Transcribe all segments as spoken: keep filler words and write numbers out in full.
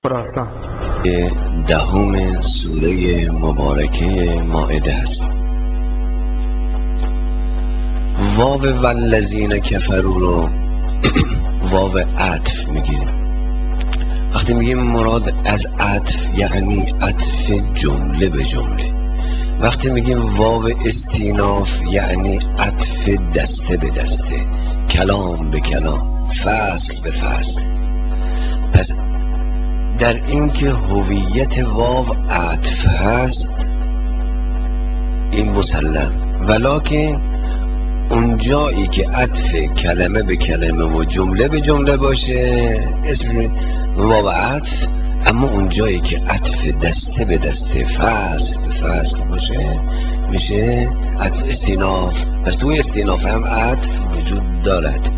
خراسان. دهم سوره مبارکه مائده است. واو والذین کفروا رو واو عطف میگیریم. وقتی میگیم مراد از عطف یعنی عطف جمله به جمله. وقتی میگیم واو استیناف یعنی عطف دسته به دسته، کلام به کلام، فصل به فصل. پس در این که هویت واو عطف هست این مسلم، ولکن اون جایی که عطف کلمه به کلمه و جمله به جمله باشه اسم واو عطف، اما اون جایی که عطف دسته به دسته، فصل به فصل باشه میشه عطف استیناف. پس توی استیناف هم عطف وجود دارد.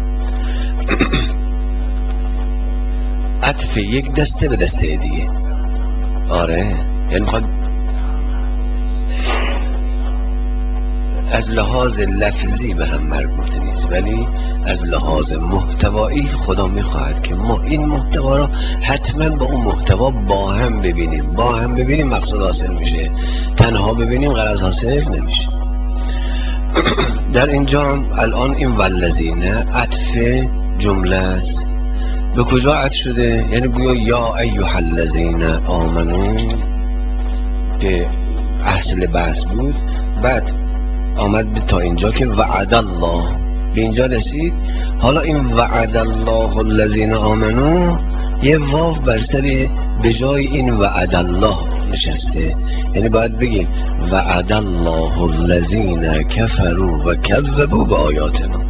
عطف یک دسته به دسته دیگه. آره، یعنی میخواد از لحاظ لفظی به هم مربوط نیست، ولی از لحاظ محتوایی خدا میخواهد که ما این محتوا را حتما با اون محتوا با هم ببینیم. با هم ببینیم مقصود حاصل میشه، تنها ببینیم غرض حاصل نمیشه. در اینجا الان این والذین عطف جمله است. به کجا عطف شده؟ یعنی گویا یا ایها الذین آمنو که اصل بحث بود، بعد آمد تا اینجا که وعد الله، به اینجا رسید. حالا این وعد الله الذین آمنو یه واو بر سر به جای این وعد الله نشسته، یعنی باید بگیم وعد الله الذین کفروا و کذبوا بآیاتنا.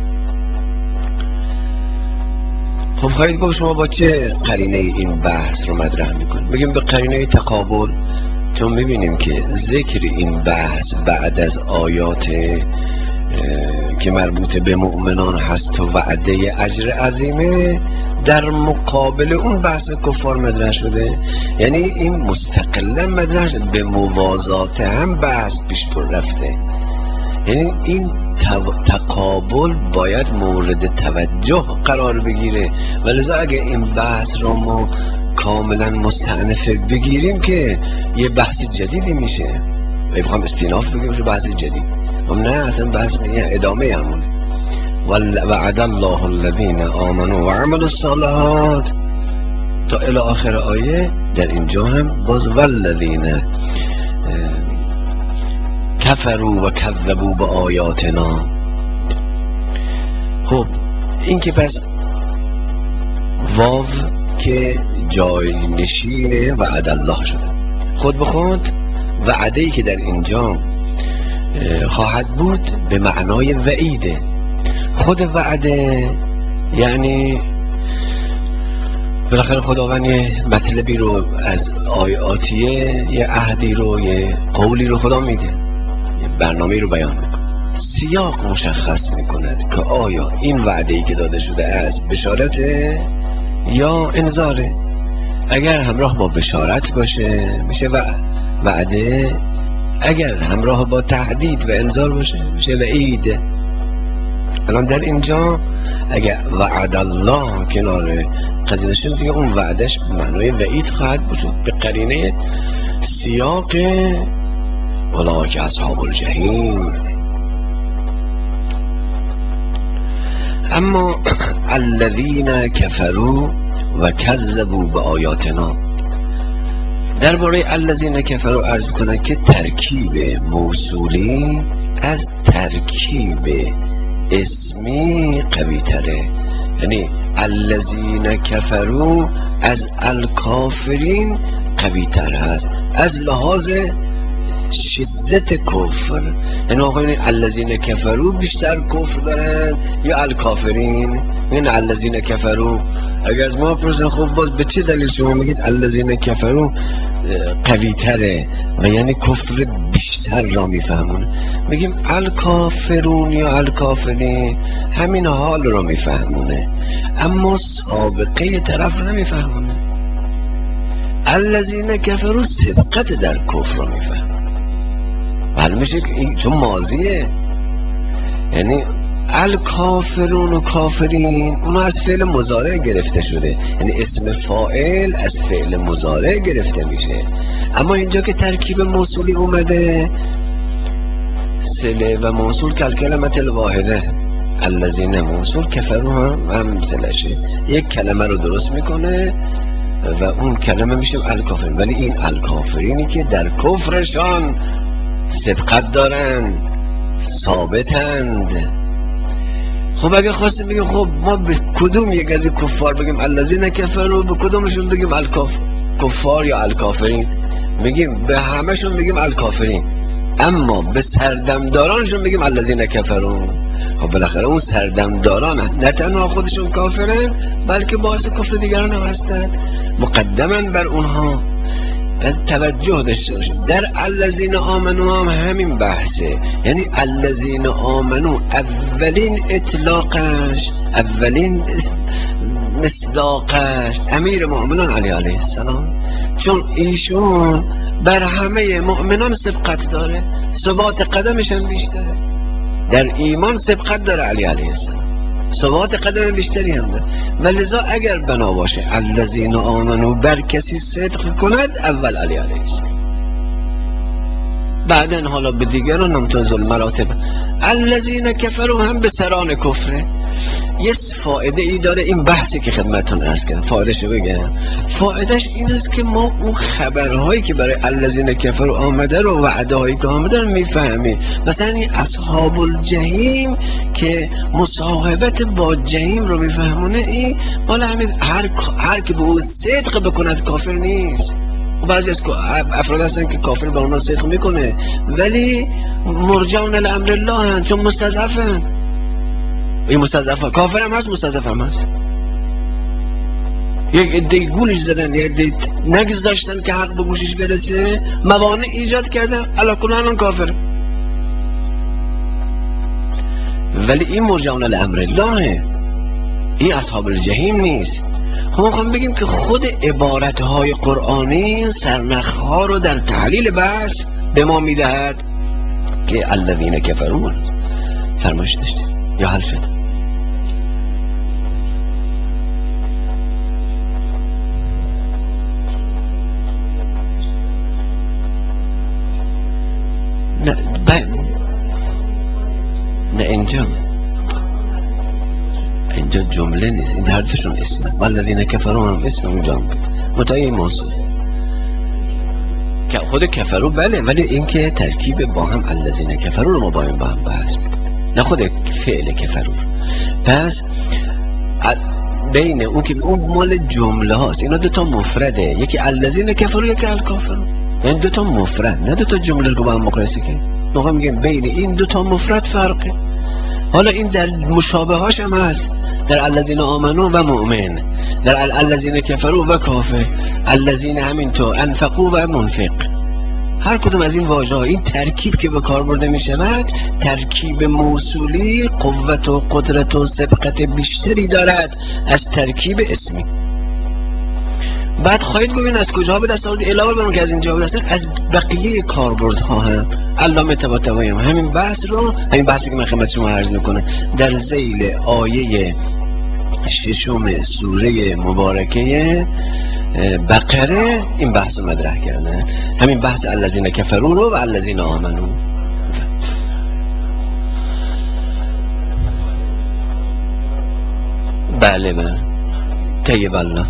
خب خواهید گفت شما با چه قرینه این بحث رو مطرح میکنید؟ بگیم به قرینه تقابل، چون میبینیم که ذکر این بحث بعد از آیات که مربوط به مؤمنان هست و وعده اجر عظیمه در مقابل اون بحث کفار مطرح شده. یعنی این مستقلا مطرح شده، به موازات هم بحث پیش پر رفته. یعنی این تقابل باید مورد توجه قرار بگیره، ولذا اگه این بحث رو ما کاملا مستأنفه بگیریم که یه بحث جدیدی میشه. بخوام استیناف بگیم که بحث جدید، هم نه، اصلا بحث ادامه همونه. وعد الله الذین آمنوا و عملوا الصالحات تا الی آخر آیه. در اینجا هم باز والذین کفروا و کذبوا بآیاتنا. خب این که پس واو که جای نشین وعد الله شده، خود به خود وعده‌ای که در اینجا خواهد بود به معنای وعیده. خود وعده یعنی بالاخره خداوند یه مطلبی رو از آیاتیه، یه عهدی رو، یه قولی رو خدا میده، یه برنامه رو بیان میکنه، سیاق مشخص میکند که آیا این وعده‌ای که داده شده از بشارته یا انذاره. اگر همراه با بشارت باشه میشه وعده، اگر همراه با تهدید و انذار باشه میشه وعید. الان در اینجا اگر وعد الله کنار قضیه شد دیگه اون وعدش به معنای وعید خواهد باشه به قرینه سیاق اولئک اصحاب الجحیم. اما الذین کفروا و کذبوا بآیاتنا، درباره الذین کفروا عرض کنن که ترکیب موصولی از ترکیب اسمی قوی تره. یعنی الذین کفروا از الکافرین قوی تر هست از لحاظ شدت کفر. یعنی آقای الذین کفروا بیشتر کفر دارن یا الکافرین؟ این الذین کفروا اگر از ما پرسن خب باز به چه دلیل شما میگید الذین کفروا قوی تره و یعنی کفر بیشتر را میفهمونه؟ میگیم الکافرون یا الکافرین همین حال را میفهمونه اما سابقه طرف را نمیفهمونه. الذین کفروا سبقت در کفر را میفهمونه. معلوم میشه که چون ماضیه، یعنی الکافرون و کافرین اونا از فعل مضارع گرفته شده، یعنی اسم فاعل از فعل مضارع گرفته میشه. اما اینجا که ترکیب موصولی اومده، صله و موصول کلمت الواحده، الذین موصول کفروا هم هم صلشه، یک کلمه رو درست میکنه و اون کلمه میشه الکافرین. ولی این الکافرینی که در کفرشان سبقت دارن، ثابتند. خب اگه خواستیم بگیم خب ما به کدوم یک از این کفار بگیم الذین کفروا، به کدومشون بگیم الکاف کفار یا الکافرین؟ میگیم به همشون بگیم الکافرین، اما به سردمدارانشون بگیم الذین کفروا. خب بالاخره اون سردمداران نه تنها خودشون کافرن، بلکه باعث کفر دیگران هم هستن، مقدما بر اونها. پس توجه داشته باشید در الذین آمنو هم همین بحثه، یعنی الذین آمنو اولین اطلاقش، اولین مصداقش امیر مؤمنان علی علیه السلام، چون ایشون بر همه مؤمنان سبقت داره، ثبات قدمش هم بیشتره، در ایمان سبقت داره علی علیه السلام، ثبات قدم بیشتری هم داره. ولذا اگر بنا باشه الذین آمنو بر کسی صدق کند، اول علی علیه السلام، بعدن حالا به دیگران هم تنزل مراتب. الذین کفروا هم به سران کفره. یه فایده ای داره این بحثی که خدمتتون عرض کردم، فایدهشو بگم. فایدهش این است که ما اون خبرهایی که برای الذین کفروا آمده رو، وعده هایی که آمده رو میفهمیم. مثلا این اصحاب الجحیم که مصاحبت با جحیم رو میفهمونه، این مال همین هر هر که به اون صدق بکند کافر نیست. و بعضی از افراد هستن که کافر با اونا صدق میکنه ولی مرجعون الامر الله هن، چون مستضعفن. این مستضعف کافر هم هست، مستضعف هم هست. یک عده گولش زدن، یک عده نگذاشتن که حق به گوشش برسه، موانع ایجاد کردن، علا کل الان کافر. ولی این مرجعون الامر الله، این اصحاب الجحیم نیست. خب ما بگیم که خود عبارتهای قرآنی سرنخها رو در تحلیل بحث به ما میدهد که الذین کفروا فرمایش داشته یا حل شد. نه ب... نه اینجا اینجا جمله نیست، این هر دوشون اسمه، والذین کفروا هم اسم اونجا هم متعیه موصول که خود کفروا بله، ولی این که ترکیب با هم الذین کفروا رو ما با این با هم بحث میکنیم، نه خود فعل کفروا. پس بین اون که اون مال جمله هاست، اینا دوتا مفرده، یکی الذین کفروا یکی الکافرون، یعنی دوتا مفرد، نه دوتا جمله رو با هم مقایسه کنیم. موقع میگیم بین این دوتا مفرد فرقه. حالا این در مشابهاش هم هست، در الذین آمنو و مؤمن، در الذین کفروا و کافر، الذین همینطور انفقوا و منفق. هر کدوم از این واژه ها، این ترکیب که به کار برده می شود، ترکیب موصولی قوت و قدرت و سبقت بیشتری دارد از ترکیب اسمی. بعد خواهید ببین از کجا به دست آورد، علاوه بر اون که از اینجا به دست، از بقیه کاربردها هم علامه طباطبایی هم همین بحث رو، همین بحثی که من خدمت شما عرض میکنم در ذیل آیه ششم سوره مبارکه بقره این بحث رو مطرح کرده، همین بحث الذین کفروا رو و الذین آمنو. بله بله طیب الله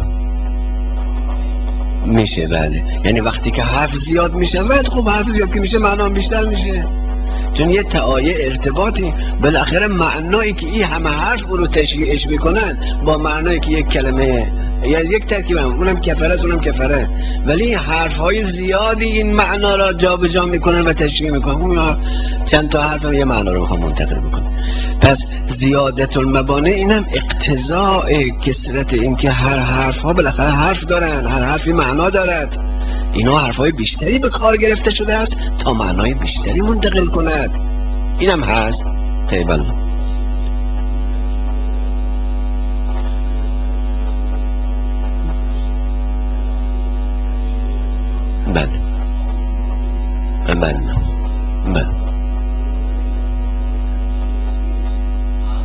میشه، بله. یعنی وقتی که حرف زیاد میشه، خب حرف زیاد که میشه معنا بیشتر میشه، چون یه تعایه ارتباطی بالاخره معنایی که این همه حرف رو تشریحش میکنن با معنایی که یک کلمه یا یک ترکیب هم، اونم کفره است اونم کفره، ولی حرف های زیادی این معنا را جا به جا میکنن و تشریح میکنن. اون چند تا حرف هم یه معنا رو میخوام منتقل بکنن. پس زیادت المبانه اینم اقتضاء کثرت این که هر حرف ها بالاخره حرف دارن، هر حرفی معنا دارد، اینا حرفای بیشتری به کار گرفته شده است تا معنای بیشتری منتقل کند. اینم هست. طیب الله. بله بله بله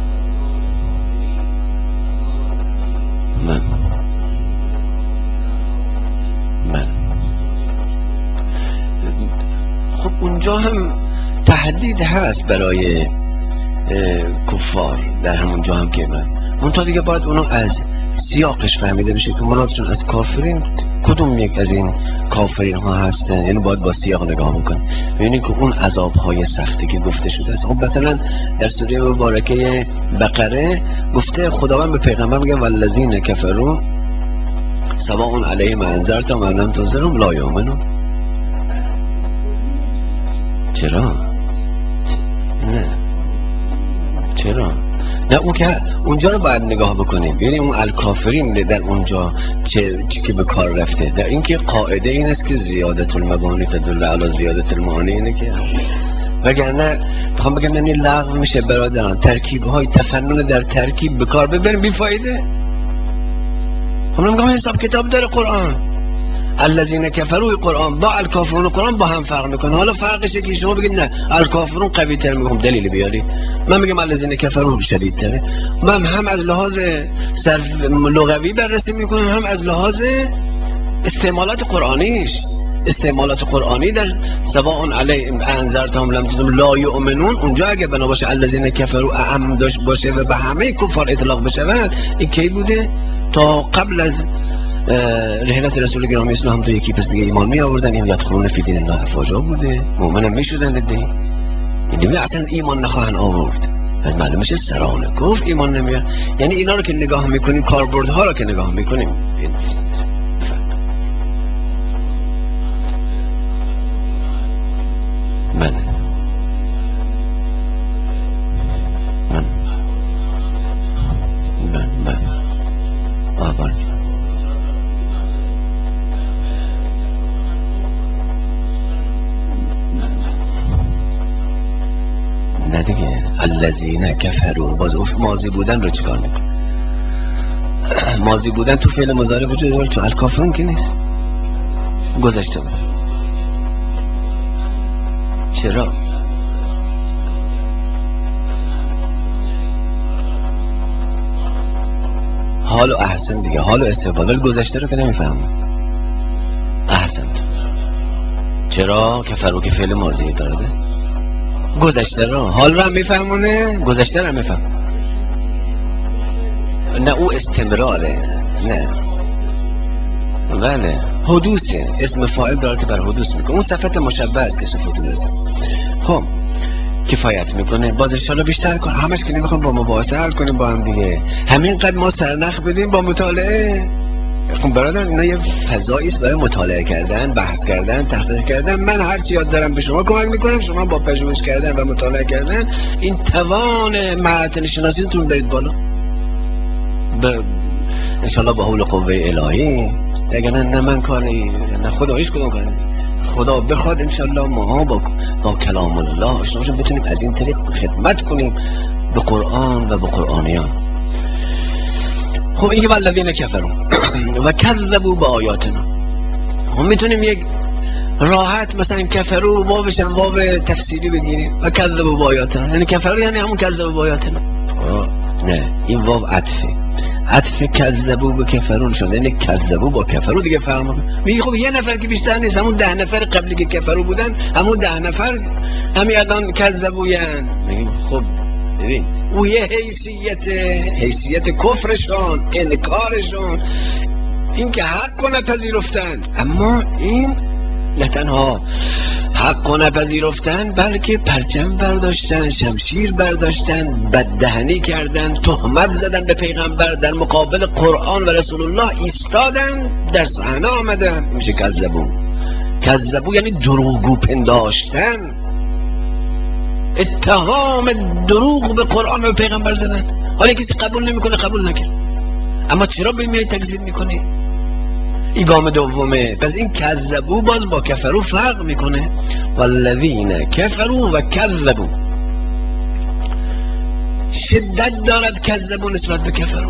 اونجا هم تهدید هست برای کفار، در همونجا هم که من منتها دیگه باید اونو از سیاقش فهمیده بشه که مرادشون از کافرین کدوم یک از این کافرین ها هستن. یعنی باید با سیاق نگاه میکنه ببینید که اون عذاب های سختی که گفته شده است. خب مثلا در سوره مبارکه بقره گفته خداوند به پیغمبر میگه والذین کفروا سواء علیهم انذرتهم ام لم تنذرهم لا یؤمنون. چرا؟ نه چرا؟ نه اون که اونجا رو باید نگاه بکنیم. یعنی اون الکافرین در اونجا چه چی که به کار رفته، در اینکه قاعده این است که زیادت المبانی تدل علی زیادت المعانی اینه که هست. وگرنه میخوام بگم یعنی لغو میشه برادران ترکیب های تفنن در ترکیب به کار ببریم بی فایده. هم میگم حساب کتاب داره قرآن. الذین کفروا قرآن با الکافرون قرآن با هم فرق میکنه. حالا فرقش که شما بگید نه الکافرون قوی تر، میگم دلیل بیاری. من میگم الذین کفروا شدید تره. من هم از لحاظ صرف لغوی بررسی میکنم هم از لحاظ استعمالات قرآنیش. استعمالات قرآنی در سواء علیهم انذرتهم لم تنذرهم لا یؤمنون، اونجا اگه بنا باشه الذین کفروا اعم داشت باشه و به همه کفار اطلاق بشه، این کی بوده؟ تا قبل از رحلت رسول گرامی اسلام تو یکی پس دیگه ایمان می آوردن. این یدخلون فی دین الله افواجا بوده، مؤمنم می شدن دیگه. این دیگه اصلا ایمان نخواهن آورد، از معلوم میشه سرانه کفر ایمان نمیاد. یعنی اینا رو که نگاه میکنیم، کاربردها رو که نگاه میکنیم، من من من من آبان نه دیگه الذین کفروا باز اف ماضی بودن رو چیکار میکنه؟ ماضی بودن تو فعل مضارع وجود داره، تو الکافرون که نیست، گذشته بود. چرا؟ حالو احسن دیگه، حالو استقبال گذشته رو که نمیفهمم. احسن چرا؟ کفروا که فعل ماضی داره، گذشته رو حال رو هم میفهمونه، گذشته رو هم میفهم. نه او استمراره، نه بله حدوثه، اسم فاعل دارت بر حدوث میکنه، اون صفت مشبه است که صفت درسته. خب کفایت میکنه. باز انشالله بیشتر کن، همش که نمیخوام با مباحثه حل کنیم با هم دیگه، همینقدر ما سرنخ بدیم با مطالعه. خب برادر اینا یه فضایی است برای مطالعه کردن، بحث کردن، تحقیق کردن. من هر چی یاد دارم به شما کمک میکنم، شما با پژوهش کردن و مطالعه کردن این توان معتن شناسیتون برید بالا. به انشالله با حول قوه الهی. اگر نه, نه من کاری نه خدا هیچ کدوم کاری خدا بخواد انشالله ما با با کلام الله آشنا بشیم، بتونیم از این طریق خدمت کنیم به قرآن و به قرآنیان. خب این که والذین کفروا و کذبوا بآیاتنا، هم میتونیم یک راحت مثلا کفروا واوش هم واو تفسیری بگیریم و کذبوا بآیاتنا، یعنی کفروا یعنی همون کذبوا بآیاتنا. نه این واو عطفه، عطف کذبوا به کفرون شد، یعنی کذبوا با کفرو دیگه فهمم. میگه خب یه نفر که بیشتر نیست، همون ده نفر قبلی که کفرو بودن همون ده نفر همین الان کذبوا. یعنی میگیم خب ببین او یه حیثیت حیثیت کفرشون، انکارشون، این که حق و نپذیرفتن، اما این نه تنها حق و نپذیرفتن بلکه پرچم برداشتن، شمشیر برداشتن، بددهنی کردن، تهمت زدن به پیغمبر، در مقابل قرآن و رسول الله ایستادن، در صحنه آمدن. میشه کذبوا. کذبوا یعنی دروغگو پنداشتن، اتهام دروغ به قرآن و پیغمبر زدن. حالا کسی قبول نمیکنه قبول نکن، اما چرا به میای تکذیب میکنی؟ این گام دومه. پس این کذبوا باز با کفروا فرق میکنه. والذین کفروا و کذبوا شدت دارد کذبوا نسبت به کفروا،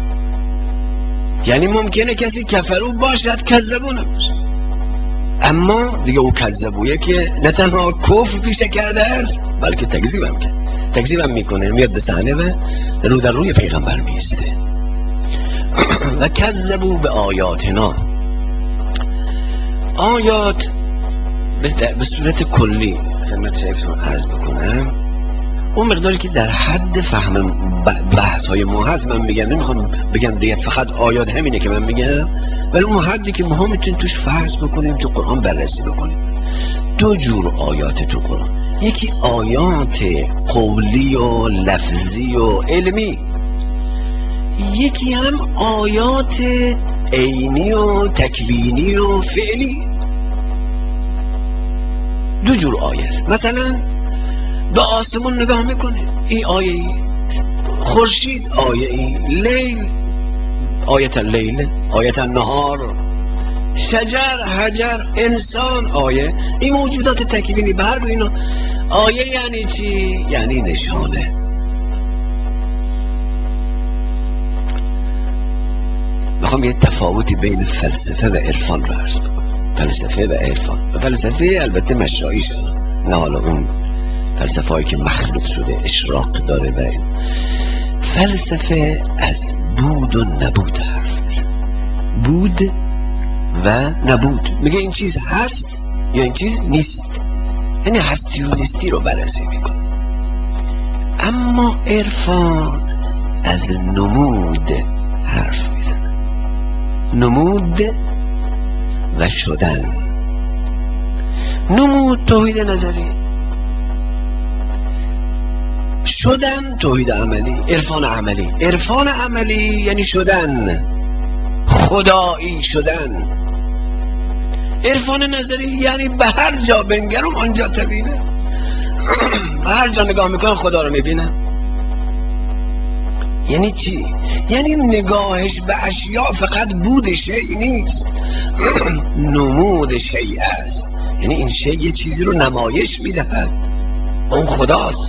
یعنی ممکنه کسی کفروا باشد کذبوا نباشه، اما دیگه او کذبویه که نه تنها کفر پیشه کرده است بلکه تکذیب هم کرد، تکذیب هم میکنه، میاد به صحنه و رو در روی پیغمبر میسته. و کذبوا به آیاتنا، آیات به صورت کلی خدمت شیختون عرض بکنم، اون مقداری که در حد فهم بحث های ما هست من میگم، نمیخوام بگم دیگه فقط آیات همینه که من میگم، ولی اون حدی که ما میتونیم توش فحص بکنیم، تو قرآن بررسی بکنیم. دو جور آیات تو قرآن، یکی آیات قولی و لفظی و علمی، یکی هم آیات عینی و تکوینی و فعلی. دو جور آیه است. مثلا به آسمون نگاه میکنید، این آیه ای، خورشید آیه ای، لیل آیت اللیل، آیت النهار، شجر، حجر، انسان آیه. این موجودات تکوینی به هر دو اینا آیه یعنی چی؟ یعنی نشانه. میخوام یه تفاوتی بین فلسفه و عرفان رو عرض کنم. فلسفه و عرفان، و فلسفه البته مشایی شده، نه حالا اون فلسفه هایی که مخلوط شده اشراق داره. و این فلسفه از بود و نبود حرف میزنه، بود و نبود، میگه این چیز هست یا این چیز نیست، یعنی هستی و نیستی رو بررسی میکنه. اما عرفان از نمود حرف میزنه، نمود و شدن. نمود توحید نظری، شدن توحید عملی، عرفان عملی. عرفان عملی یعنی شدن، خدایی شدن. عرفان نظری یعنی به هر جا بنگرم آنجا طبیعه، به هر جا نگاه میکنم خدا رو میبینم. یعنی چی؟ یعنی نگاهش به اشیاء فقط بود شیء نیست، نمود شیء است. یعنی این شیء یه چیزی رو نمایش میدهد، اون خداست،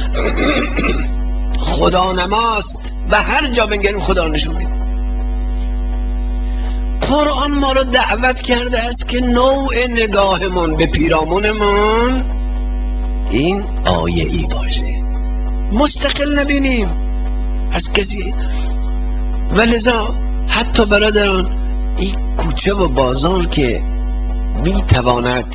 خدا نماست، به هر جا بنگریم خدا رو نشون میده. قرآن ما رو دعوت کرده است که نوع نگاهمون به پیرامونمون این آیه ای باشه، مستقل نبینیم از کسی. و لذا حتی برادران این کوچه و بازار که میتواند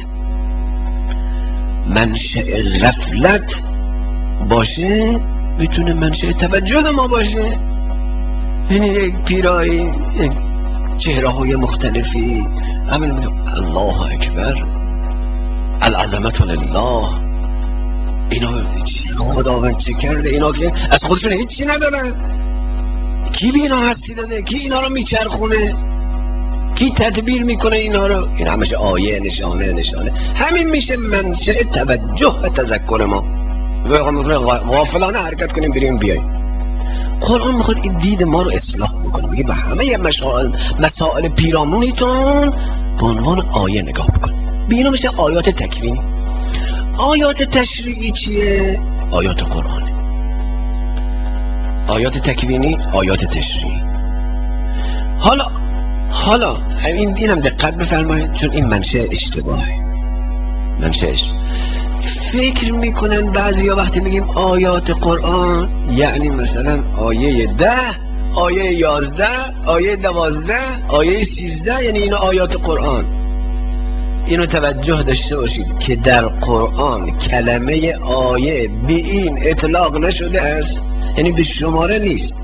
منشأ غفلت باشه، میتونه منشأ توجه ما باشه. یعنی یک پیرایی، یک چهره های مختلفی، همین میگم الله اکبر، العظمت لله، اینا خداوند چه کرده، اینا که از خودشون هیچی ندارن، کی به اینا هستی داده، کی اینا رو میچرخونه، کی تدبیر میکنه اینا رو. این همش آیه، نشانه نشانه، همین میشه منشأ توجه و تذکر ما. غافلانه حرکت کنیم بریم بیاییم. قرآن میخواد این دید ما رو اصلاح بکنه، میگه به همه مسائل مسائل پیرامونیتون به عنوان آیه نگاه بکن. به اینا میشه آیات تکوینی. آیات تشریعی چیه؟ آیات قرآنی. آیات تکوینی، آیات تشریعی. حالا حالا این اینم دقت بفرمایید، چون این منشأ اشتباهه. منشأ فکر میکنن بعضیا وقتی میگیم آیات قرآن یعنی مثلا آیه ده، آیه یازده، آیه دوازده، آیه سیزده، یعنی اینا آیات قرآن. اینو توجه داشته باشید که در قرآن کلمه آیه به این اطلاق نشده است، یعنی به شماره نیست.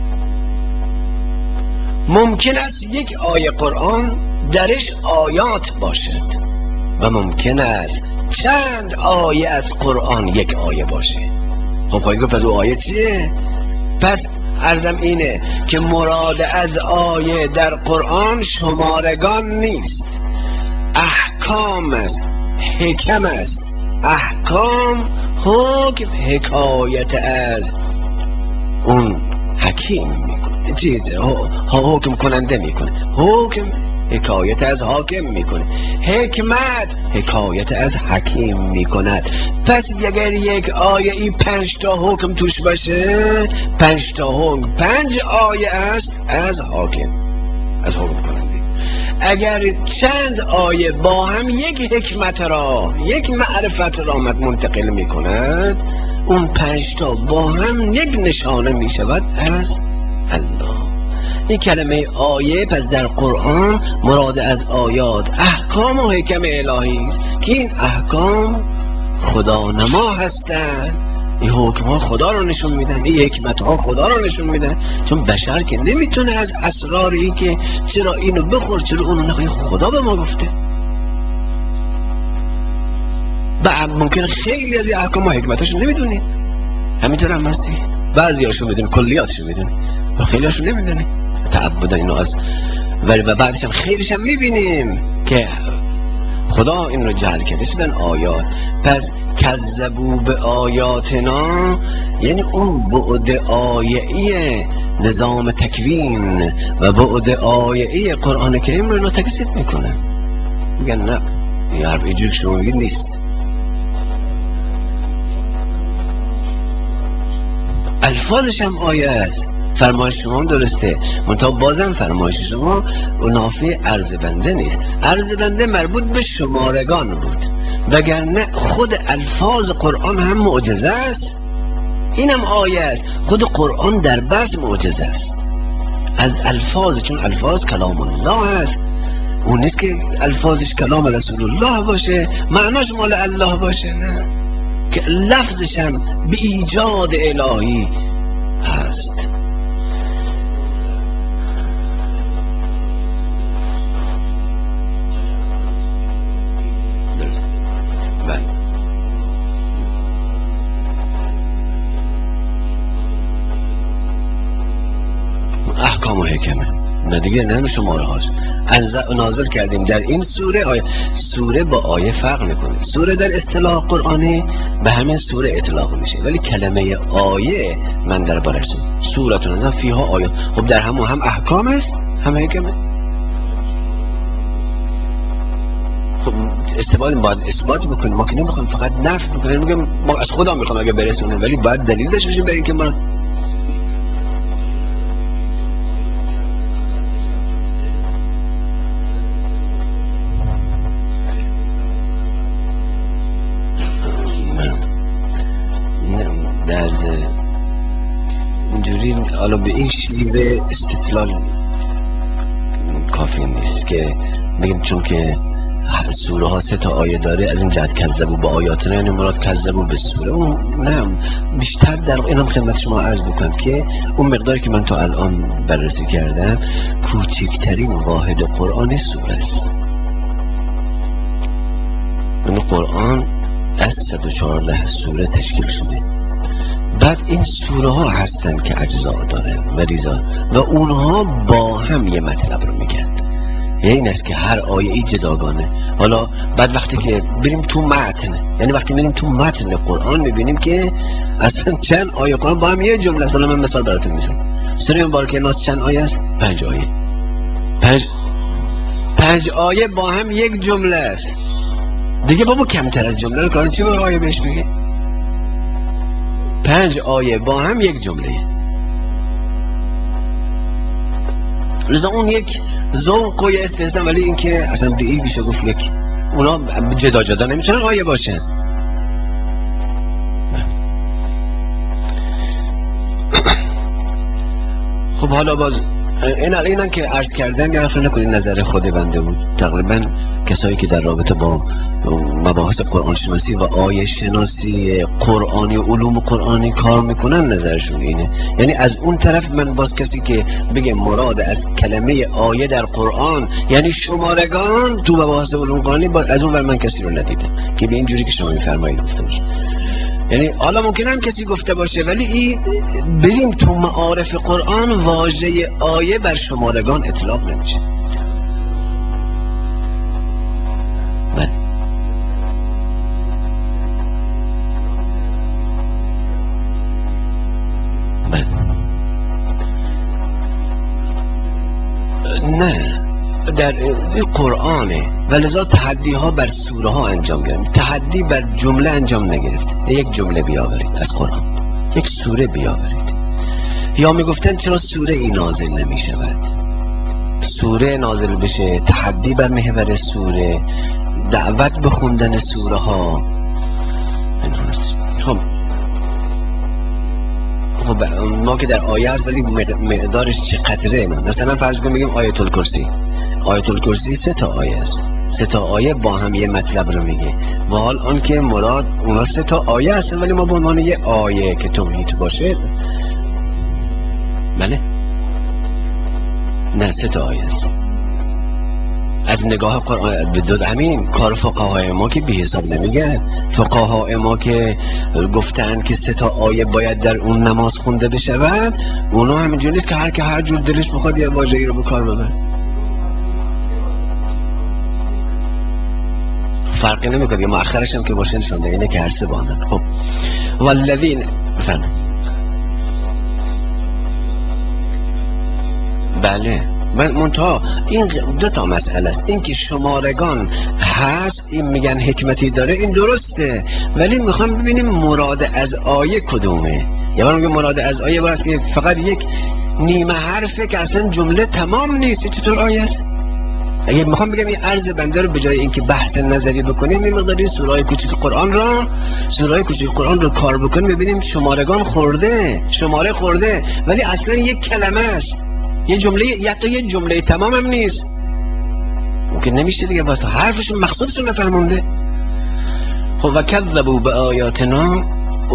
ممکن است یک آیه قرآن درش آیات باشد و ممکن است چند آیه از قرآن یک آیه باشه. خب خواهی گفت پس او آیه چیه؟ پس عرضم اینه که مراد از آیه در قرآن شمارگان نیست، احکام است، حکم است. احکام، حکم، حکایت از اون حکیم میکنه، چیزه ها حکم کننده میکنه، حکم حکایت از حاکم میکنه، حکمت حکایت از حکیم میکند. پس اگر یک آیه ای پنج تا حکم توش باشه، پنج تا حکم پنج آیه است از حاکم، از حکم کننده. اگر چند آیه با هم یک حکمت را، یک معرفت را منتقل میکند، اون پنج تا با هم یک نشانه میشود از الله. این کلمه آیه پس در قرآن مراد از آیات احکام و حکم الهی است که این احکام، خدا نما هستن، این حکم ها خدا رو نشون میدن، این حکمت ها خدا رو نشون میدن. چون بشر که نمیتونه از اسرار این که چرا اینو بخور چرا اونو نخور، خدا به ما گفته. و ممکنه خیلی از این احکام و حکمتاشو نمیدونی، همینطور هم هستی، بعضی هاشو میدونی، کلیاتشو میدونی و خیلی هاشو نمیدونی، تعبدن اینو از ولی و بعدش هم خیلیش هم میبینیم که خدا این رو جعل کرده. رسیدن آیات، پس کذبوا به آیاتنا یعنی اون بعد آیه‌ای نظام تکوین و بعد آیه‌ای قرآن کریم رو تکذیب میکنه، میگن نه این حرف اینجوری شما میگید نیست. الفاظش هم آیه است، فرمایش شما هم درسته، منتها بازم فرمایش شما نافی عرض بنده نیست، عرض بنده مربوط به شمارگان بود، وگرنه خود الفاظ قرآن هم معجزه است، اینم آیه است، خود قرآن در بس معجزه است از الفاظ، چون الفاظ کلام الله است، اون نیست که الفاظش کلام رسول الله باشه معناش مال الله باشه، نه که لفظش هم به ایجاد الهی هست. بله احکام و حکمه، نه دیگه نه شماره هاست. نازل کردیم در این سوره آیه، سوره با آیه فرق میکنه، سوره در اصطلاح قرآنی به همین سوره اطلاق میشه، ولی کلمه آیه من در بارش سورتون نه فیها آیه، خب در همون هم احکام است هم حکمه. خب استفاده باید اثبات بکنیم، ما که نمیخوایم فقط نفی بکنیم، میگم ما از خدا میخوام اگه برسونه، ولی باید دلیل داشته باشیم برای اینکه ما اینجوری حالا به این شیوه استدلال کافی نیست که بگیم چون که سوره ها سه تا آیه داره از این جهت کذبوا به آیاتنا یعنی مراد کذبوا به سوره، اون نه بیشتر در اینم خدمت شما عرض بکنم که اون مقداری که من تا الان بررسی کردم کوچکترین واحد قرآن سوره است. این قرآن از صد و چهارده سوره تشکیل شده، بعد این سوره ها هستن که اجزا داره و ریزا و اونها با هم یه مطلب رو میگن، یعنی این است که هر آیه ای جداگانه. حالا بعد وقتی که بریم تو متن، یعنی وقتی بریم تو متن قرآن میبینیم که اصلا چند آیه قرآن با هم یه جمله است. حالا من مثال براتون میزنم، سوره مبارکه ناس چند آیه است؟ پنج آیه، پنج پنج آیه با هم یک جمله است دیگه. بابا کمتر از جمله رو کار چی با آیه بهش میگه؟ پنج آیه با هم یک جمله، لذا اون یک ذوق و یه استحسان، ولی این که اصلا به این بیشه گفت یک اونا جدا جدا نمیتونن آیه باشن. خب حالا باز این الان که عرض کردن یا فکر نکنید نظر خود بنده بود، تقریبا کسایی که در رابطه با مباحث قرآن شناسی و آیه شناسی قرآنی و علوم قرآنی کار میکنن نظرشون اینه. یعنی از اون طرف من باز کسی که بگه مراد از کلمه آیه در قرآن یعنی شمارگان تو مباحث علوم قرآنی، باز از اون ور من کسی رو ندیدم که به اینجوری که شما میفرمایید گفته باشه. یعنی حالا ممکن هم کسی گفته باشه، ولی این بریم تو معارف قرآن واژه آیه بر شمارگان اطلاق نمیشه. من من نه در قرآنه و لذا تحدی ها بر سوره ها انجام گرفت، تحدی بر جمله انجام نگرفت. یک جمله بیاورید از قرآن، یک سوره بیاورید، یا میگفتن چرا سوره ای نازل نمی شود؟ سوره نازل بشه، تحدی بر محور سوره، دعوت به خوندن سوره ها. خب خب ما که در آیه هست ولی مقدارش چه قدره؟ مثلا فرض کنیم بگیم آیت الکرسی، آیت الکرسی سه تا آیه است، سه تا آیه با هم یه مطلب رو میگه و حال آن که مراد اونا سه تا آیه هستن ولی ما به عنوان یه آیه که توحید باشه. بله نه سه تا آیه است از نگاه قرآن. بدود همین کار فقهای ما که بی حساب نمیگن. فقهای ما که گفتن که سه تا آیه باید در اون نماز خونده بشود، اونا همینجوری نیست که هر که هر جور دلش بخواد یه واژه‌ای رو به کار ببره. فرقی نمیکنه، مؤخرش هم که باشه نشون اینه که هر سه با هم. خب والذین بفرمایید. بله من منتها این دو تا مسئله است. این که شمارگان هست این میگن حکمتی داره، این درسته، ولی میخوام ببینیم مراد از آیه کدومه. یا من میگم مراد از آیه باید که فقط یک نیمه حرفه که اصلا جمله تمام نیست. چطور آیه است؟ اگه میخوام بگم این عرض بنده رو به جای اینکه بحث نظری بکنیم این مقداری سورهای کوچیک قرآن را سورهای کوچیک قرآن رو کار بکنیم ببینیم شمارگان خورده شماره خورده ولی اصلا یک کلمه است، یه جمله، یا تا یه جمله تمام هم نیست. ممکن نمیشه دیگه واسه حرفشون مقصودشون نفهمونده. خب و کذبوا بآیاتنا.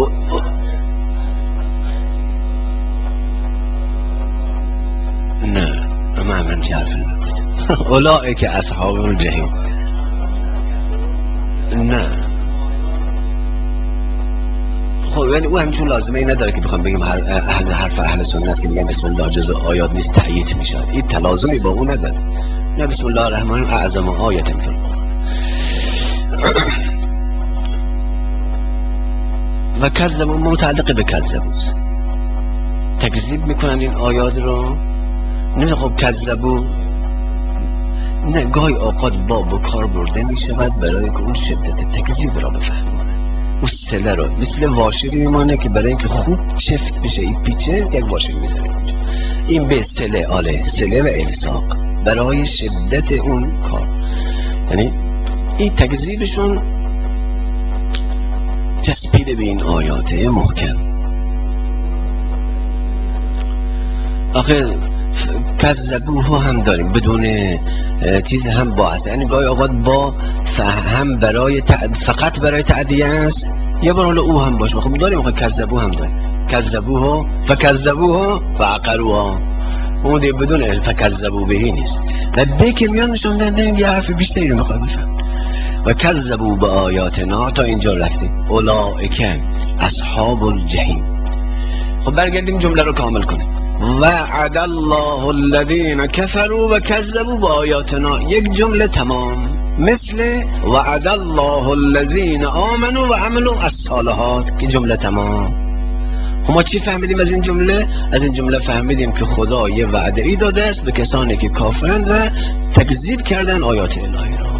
نه من من چه حرفی نکنم. اولئک اصحاب الجحیم. نه خب یعنی او همچون لازمه ای نداره که بخوام بگیم هر اهل حرف اهل سنت که میگن بسم الله جزء آیات نیست تأیید میشه، این تلازمی با اون نداره. نه بسم الله الرحمن اعظم آیت فی القرآن. و کذبوا متعلق به کذبوا، تکذیب میکنن این آیات رو. نه خب کذبوا نه گاهی اوقات با بکار برده میشود برای که اون شدت تکذیب را بفهمونه، اون سله رو مثل واشری میمانه که برای اینکه خوب چفت بشه این پیچه یک واشر میزنه اونجا. این به سله آله سله و الساق برای شدت اون کار، یعنی این تکذیبشون چسبیده به این آیات محکم. آخه کذبوه هم داریم بدون چیز هم با است، یعنی گاهی اوقات با هم برای تعد... فقط برای تعدیه است یا برای او هم باشه. خب داریم خب کذبوه هم داریم کذبوه فکذبوه فعقروها، اون دیگه بدون فکذبو بهی نیست و به که میان نشون دادن یه حرف بیشتری رو میخواد بفهم. و کذبوا بآیاتنا تا اینجا رفتیم. اولئک اصحاب الجحیم. خب برگردیم جمله رو کامل کنیم. وعد الله الذین کفروا و کذبوا بآیاتنا، یک جمله تمام، مثل وعد الله الذین آمنوا و عملوا الصالحات که جمله تمام. ما چی فهمیدیم از این جمله؟ از این جمله فهمیدیم که خدا یه وعده ای داده است به کسانی که کافرند و تکذیب کردن آیات الهی را.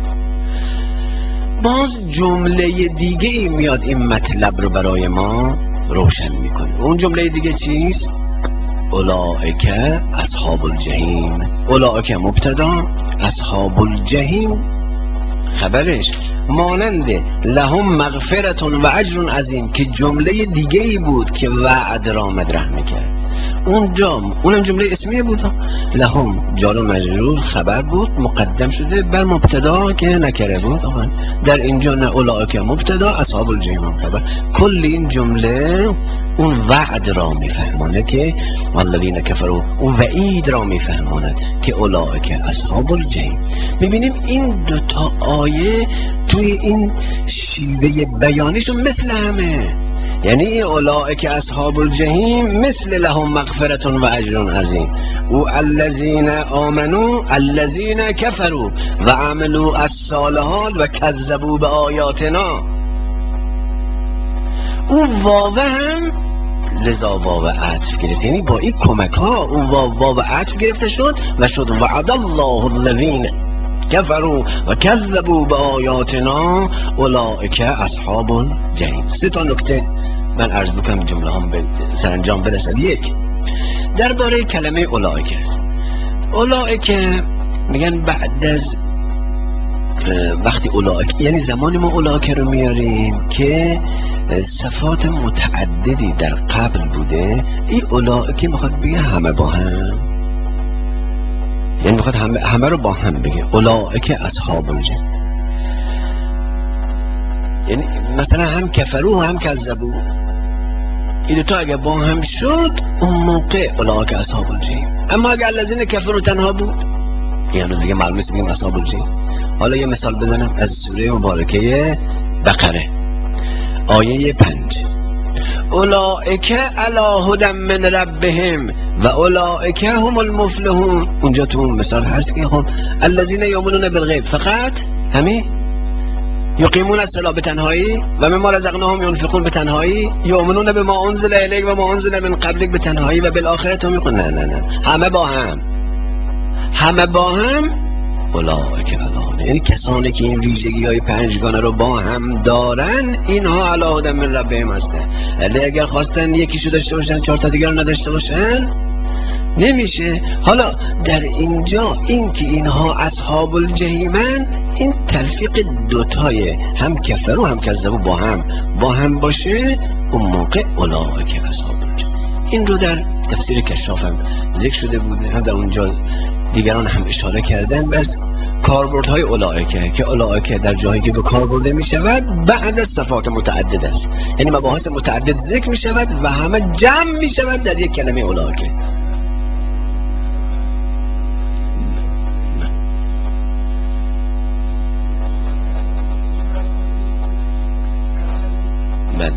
باز جمله دیگه ای میاد این مطلب رو برای ما روشن میکنه. اون جمله دیگه چیست؟ اولئک اصحاب الجحیم. اولئک مبتدا، اصحاب الجحیم خبرش، مانند لهم مغفرت و اجر عظیم که جمله دیگه ای بود که وعد را مطرح میکرد. اونجا اونم جمله اسمیه بود، لهم جار و مجرور خبر بود مقدم شده بر مبتدا که نکره بود. آقا در اینجا نه اولئک مبتدا اصحاب الجحیم خبر، کل این جمله اون وعد را میفهمانه که والذین کفروا، اون وعید را میفهماند که اولئک اصحاب الجحیم. میبینیم این دوتا آیه توی این شیوه بیانیشون مثل همه، یعنی اولئک اصحاب الجحیم مثل لهم مغفرت و اجر عظیم و الذین آمنوا الذین کفروا و عملوا الصالحات و کذبوا بآیاتنا. اون واو هم لذا واو عطف گرفت، یعنی با این کمک ها اون واو واو عطف گرفته شد و شد وعد الله الذین کفروا و کذبوا بآیاتنا اولئک اصحاب الجحیم. سه تا نکته من عرض بکنم جمله هم به سرانجام برسد. یک، درباره کلمه اولئک است. اولئک میگن بعد از وقتی اولئک، یعنی زمانی ما اولئک رو میاریم که صفات متعددی در قبل بوده، این اولئک میخواد بگه همه با هم. یعنی میخواد همه, همه رو با هم بگه اولئک اصحاب الجحیم. یعنی مثلا هم کفرو و هم کذبو، این دو تا اگه با هم شد اون موقع اولئک اصحاب الجحیم. اما اگه الذین کفروا تنها بود یعنی دیگه معلومه نیست بگیم اصحاب الجحیم. حالا یه مثال بزنم از سوره مبارکه بقره آیه پنج، اولئک علی هدی من ربهم و اولئک هم المفلحون. اونجا تو اون مثال هست که خب الذین یؤمنون بالغیب فقط همین، یقیمون الصلاة به تنهایی و مما رزقناهم ينفقون به تنهایی، یؤمنون بما انزل الیک و ما انزل من قبلک به تنهایی و بالآخرة هم یوقنون. نه نه نه همه با هم، همه با هم اولئک علی، یعنی کسانی که این ویژگی های پنجگانه رو با هم دارن اینها علی هدی من ربهم هستن. ولی اگر خواستن یکیشو داشته باشن چهار تا دیگر رو نداشته باشن نمیشه. حالا در اینجا این که اینها اصحاب الجحیمن، این تلفیق دوتای هم کفر و هم کذبو با هم با هم باشه اون موقع اولئک اصحاب الجحیم. این رو در تفسیر کشاف هم ذکر شده بوده، هم در اونجا دیگران هم اشاره کردن. بس کاربردهای اولئک که اولئک در جایی که به کار برده می شود بعد از صفات متعدد است، یعنی مباحث متعدد ذکر می شود و همه جمع می شود در یک کلمه اولئک. بله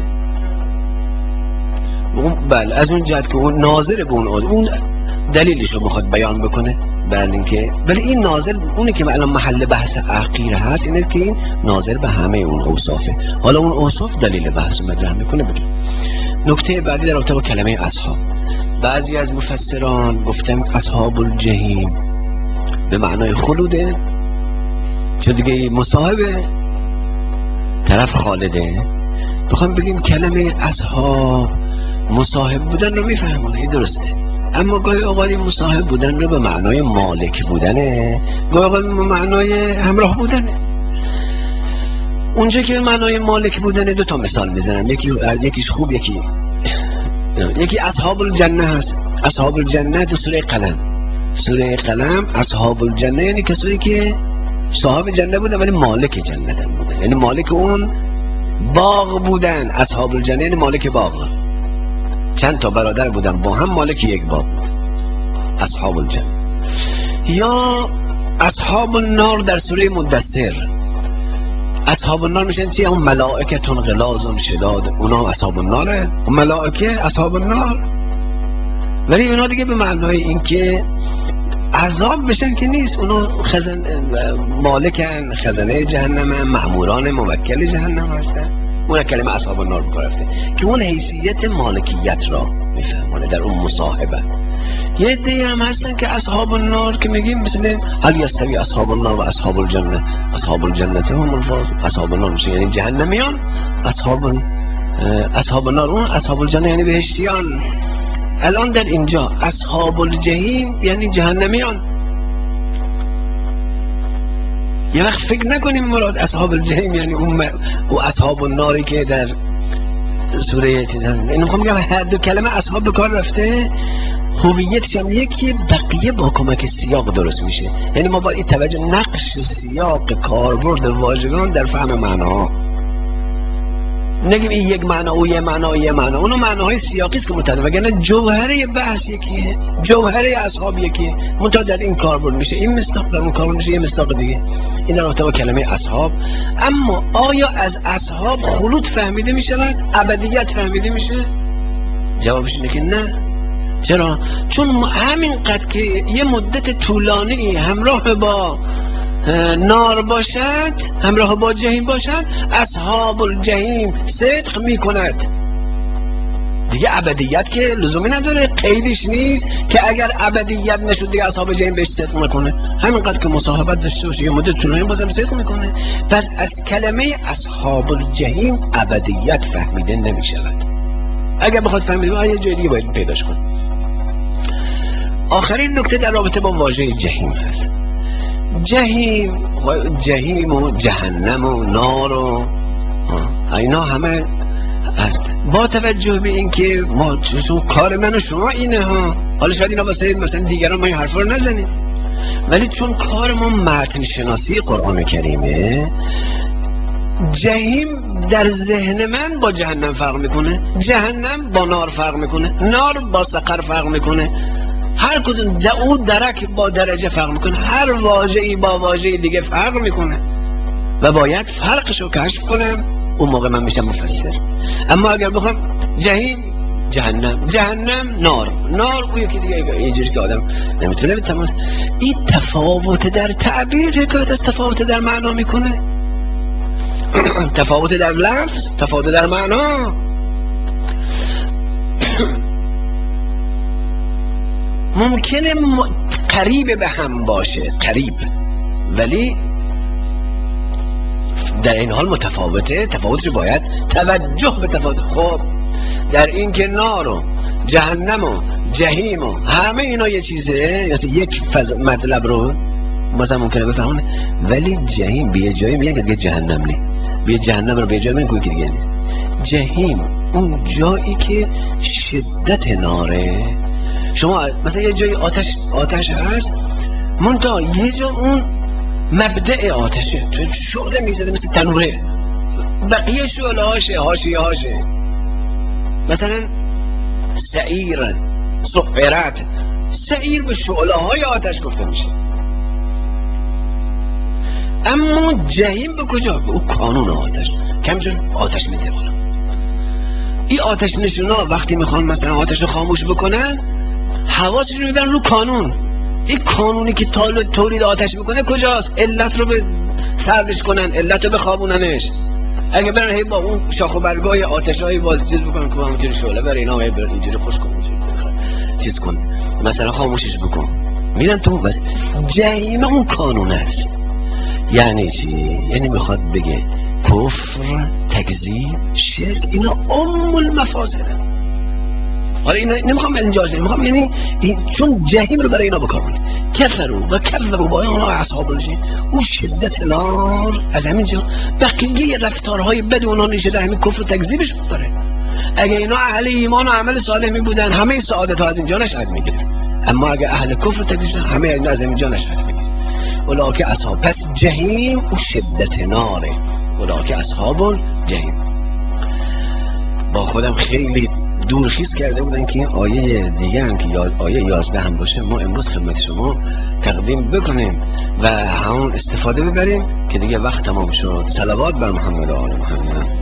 بله از اون جهت که اون ناظر به اون اون دلیلش رو میخواد بیان بکنه. بله اینکه ولی این ناظر اونی که الان محل بحث اخیر هست اینه که این ناظر به همه اون اوصافه. حالا اون اوصاف دلیل بحث مطرح میکنه. بجا نکته بعدی در رابطه با کلمه اصحاب، بعضی از مفسران گفتن اصحاب الجحیم به معنای خلوده، چون دیگه مصاحبه طرف خالده. بخوام بگیم کلمه اصحاب مصاحب بودن رو میفهمونه، این درسته، اما گاهی اوقات مصاحب بودن رو به معنای مالک بودنه، گاهی اوقات به معنای همراه بودنه. اونجا که به معنای مالک بودنه دو تا مثال میزنم، یکی یکیش خوب یکی یکی اصحاب الجنه هست. اصحاب الجنه تو سوره قلم، سوره قلم اصحاب الجنه یعنی کسایی که صاحب جنه بودن ولی مالک جنت بودن، یعنی مالک اون باغ بودن. اصحاب الجنه یعنی مالک باغ، چند تا برادر بودن با هم مالک یک باغ بود، اصحاب الجنه. یا اصحاب النار در سوره مدثر، اصحاب النار میشن چی؟ اون ملائکتون غلاظ شداد، اونا اصحاب الناره، اون ملائکه اصحاب النار. ولی اونا دیگه به معنای این که عذاب بشن که نیست، اونا خزن مالکن، خزنه جهنم، مأموران موکل جهنم هستن. اون کلمه اصحاب النار بکارفته که اون حیثیت مالکیت را میفهمونه در اون مصاحبه. یه عده هم هستن که اصحاب النار که میگیم مثل هل یستوی اصحاب النار و اصحاب الجنه، اصحاب الجنه هم الفاظ، اصحاب النار میشه یعنی جهنمیان، اصحاب اصحاب النار اون اصحاب الجنه یعنی بهشتیان. الان در اینجا اصحاب الجحیم یعنی جهنمیان. یه وقت فکر نکنیم مراد اصحاب الجحیم یعنی اون و اصحاب الناری که در سوره چیز هم. اینو میخوام بگم هر دو کلمه اصحاب به کار رفته، هویتش هم یکی، بقیه با کمک سیاق درست میشه. یعنی ما با این توجه نقش سیاق کاربرد واژگان در فهم معناها، نگیم این یک معنا او یه معنا یه معنا، اونو معناهای سیاقی است که متعدد، وگرنه جوهره بحث یکیه، جوهره اصحاب یکیه، منتها در این کاربرد میشه این مصداق، در اون کاربرد میشه یه مصداق دیگه. این در رابطه با کلمه اصحاب. اما آیا از اصحاب خلود فهمیده میشود؟ ابدیت فهمیده میشه؟ جوابش اینه که نه. چرا؟ چون همینقدر که یه مدت طولانی همراه با نار باشد، همراه با جهیم باشد، اصحاب الجحیم صدق میکند دیگه. ابدیت که لزومی نداره، قیدش نیست که اگر ابدیت نشد دیگه اصحاب جحیم بهش صدق میکنه. همینقدر که مصاحبت داشته باشه یه مدت طولانی بازم صدق میکنه. پس از کلمه اصحاب الجحیم ابدیت فهمیده نمیشود. اگر بخواد فهمیده یه جای دیگه باید پیداش کنه. آخرین نکته در رابطه با واژه جحیم هست. جهیم جهیم و جهنم و نار و اینا همه هست. با توجه به اینکه ما چون کار من و شما اینه ها، حالا شاید اینا واسه مثلا دیگران ما این حرفا رو نزنیم، ولی چون کار ما متن شناسی قرآن کریمه، جهیم در ذهن من با جهنم فرق میکنه، جهنم با نار فرق میکنه، نار با سقر فرق میکنه، هر کدوم او درک با درجه فرق میکنه، هر واژه‌ای با واژه دیگه فرق میکنه و باید فرقشو کشف کنم، اون موقع من میشم مفسر. اما اگر بخوام جهیم جهنم، جهنم نار، نار او یکی دیگه، اینجوری که آدم نمیتونه بتماس. این تفاوت در تعبیر حکایت از تفاوت در معنا میکنه. تفاوت در لفظ، تفاوت در معنا. ممکنه قریب به هم باشه، قریب، ولی در این حال متفاوته. تفاوتش باید توجه به تفاوت. خب در این که نار و جهنم و جهیم و همه اینا یه چیزه، یعنی یک فضا مطلب رو مثلا ممکنه بفهمونه، ولی جهیم به یه جایی میگن که جهنم نی، به جهنم رو به جایی میگن که دیگه نی. جهیم اون جایی که شدت ناره. شما مثلا یه جایی آتش آتش هست، منتها یه جا اون مبدأ آتشه، تو شعله میزده مثل تنوره، بقیه شعله هاشه، هاشیه هاشه. مثلا سعیر، سعیرت، سعیر به شعله های آتش گفته میشه. اما جهیم به کجا؟ به اون کانون آتش، کمچون آتش میده بالا. این آتش نشونا وقتی میخوان مثلا آتش رو خاموش بکنن، حواسش رو میبرن رو کانون. این کانونی که تولید آتش میکنه کجاست؟ علت رو به سرش کنن، علت رو بخوابوننش. اگه برن هی با اون شاخ و برگای آتشایی باز چیز بکنن که همونجوری شعله بر اینا، هی برن اینجوری خوش کن، چیز کن، مثلا خاموشش بکن، میرن تو. بس جهیم اون کانون است. یعنی چی؟ یعنی میخواد بگه کفر، تکذیب، شرک، اینا ام المفاسده. حالا اینا نمیخوام از اینجا نمیخوام، یعنی چون جهیم رو برای اینا بکنن، کفروا و کذبوا با اینا اصحاب الجحیم، اون شدت نار از همینجا بقیه رفتارهای بد اونها نشده همین کفر و تکذیبش داره. اگه اینا اهل ایمان و عمل صالح می بودن، همه سعادت ها از اینجا نشأت میگیره. اما اگه اهل کفر و تکذیب، همه اینا از اینجا نشأت میگیره. اولئک اصحاب، پس جهیم اون شدت ناره. اولئک اصحاب الجحیم. با خودم خیلی دورخیز کرده بودن که آیه دیگه هم که آیه یازده هم باشه ما امروز خدمت شما تقدیم بکنیم و همون استفاده ببریم که دیگه وقت تمام شد. صلوات بر محمد و آل محمد.